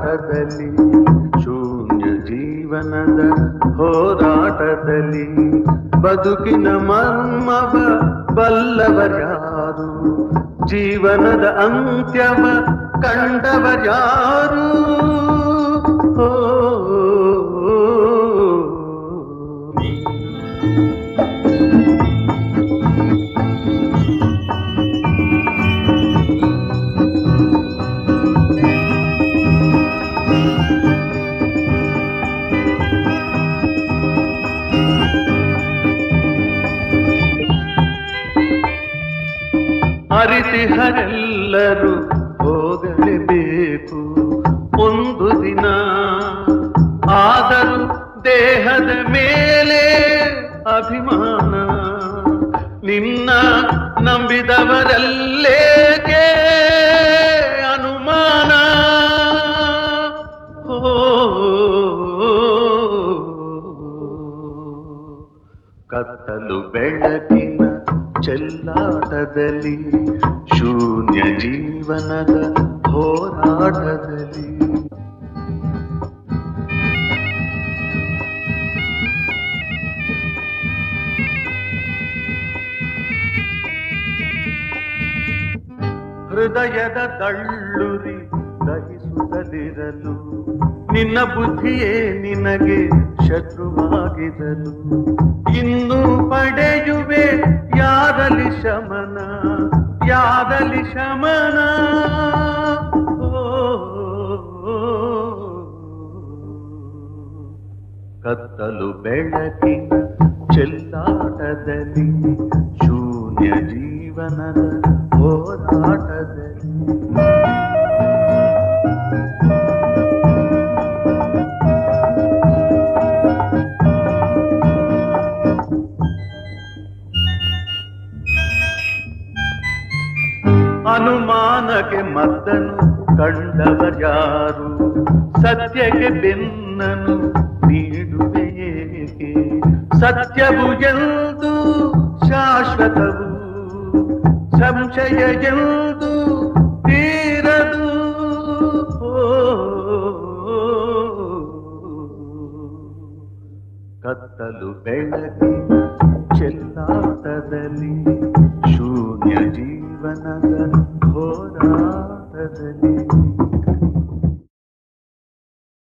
ಹೋರಾಟದಲ್ಲಿ ಶೂನ್ಯ ಜೀವನದ ಹೋರಾಟದಲ್ಲಿ ಬದುಕಿನ ಮರ್ಮವ ಬಲ್ಲವರ್ಯಾರು ಜೀವನದ ಅಂತ್ಯವ ಕಂಡವರ್ಯಾರು ಅರಿತಿಹರೆಲ್ಲರೂ ಹೋಗಲೇಬೇಕು ಒಂದು ದಿನ ಆದರೂ ದೇಹದ ಮೇಲೆ ಅಭಿಮಾನ ನಿನ್ನ ನಂಬಿದವರಲ್ಲೇಕೆ ಅನುಮಾನ ಕತ್ತಲು ಬೆಳಕಿನ ಚೆಲ್ಲಾಟದಲ್ಲಿ ಶೂನ್ಯ ಜೀವನದ ಹೋರಾಟದಲ್ಲಿ ಹೃದಯದ ದಳ್ಳುರಿ ದಹಿಸುತ್ತಲಿರಲು ನಿನ್ನ ಬುದ್ಧಿಯೇ ನಿನಗೆ ಶತ್ರುವಾಗಿರಲು ಇನ್ನು ಪಡೆಯುವೆ ಯಾರಲ್ಲಿ ಶಮನ ಯಾರಲ್ಲಿ ಶಮನ ಕತ್ತಲು ಬೆಳಕಿನ ಚೆಲ್ಲಾಟದಲ್ಲಿ ಶೂನ್ಯ ಜೀವನದ ಹೋರಾಟದಲ್ಲಿ ಅನುಮಾನಕ್ಕೆ ಮದ್ದನು ಕಂಡವರ್ಯಾರು ಸತ್ಯಕ್ಕೆ ಬೆನ್ನನು ನೀಡುವೆ ಏಕೆ ಸತ್ಯವು ಎಂದು ಶಾಶ್ವತವು ಸಂಶಯ ಎಂದು ತೀರದು ಕತ್ತಲು ಬೆಳಕಿನ ಚೆಲ್ಲಾಟದಲ್ಲಿ ಶೂನ್ಯ ಜೀವನದ ಹೋರಾಟದಲ್ಲಿ